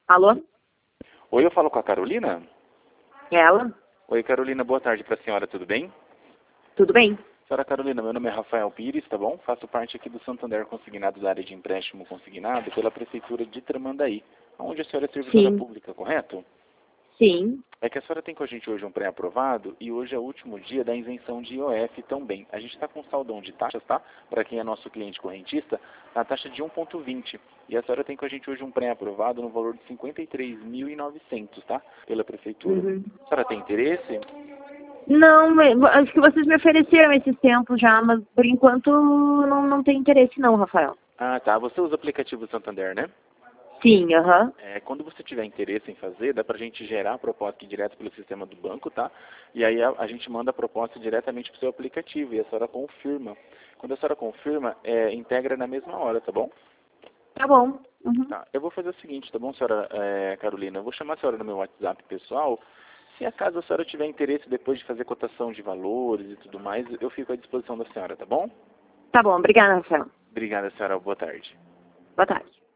Alô? Oi, eu falo com a Carolina? Ela? Oi, Carolina, boa tarde para a senhora, tudo bem? Tudo bem? Senhora Carolina, meu nome é Rafael Pires, tá bom? Faço parte aqui do Santander Consignado da área de empréstimo consignado pela Prefeitura de Tramandaí, onde a senhora é servidora Sim. pública, correto? Sim. É que a senhora tem com a gente hoje um pré-aprovado e hoje é o último dia da isenção de IOF também. A gente está com saldão de taxas, tá? Para quem é nosso cliente correntista, a taxa de 1,20. E a senhora tem com a gente hoje um pré-aprovado no valor de 53.900, tá? Pela Prefeitura. Uhum. A senhora tem interesse? Não, acho que vocês me ofereceram esses tempos já, mas por enquanto não tem interesse não, Rafael. Ah, tá. Você usa o aplicativo Santander, né? Sim, aham. Quando você tiver interesse em fazer, dá pra gente gerar a proposta aqui direto pelo sistema do banco, tá? E aí a gente manda a proposta diretamente pro seu aplicativo e a senhora confirma. Quando a senhora confirma, integra na mesma hora, tá bom? Tá bom. Uhum. Tá. Eu vou fazer o seguinte, tá bom, senhora Carolina? Eu vou chamar a senhora no meu WhatsApp pessoal. Se acaso a senhora tiver interesse depois de fazer cotação de valores e tudo mais, eu fico à disposição da senhora, tá bom? Tá bom, obrigada, Rafael. Obrigada, senhora. Boa tarde. Boa tarde.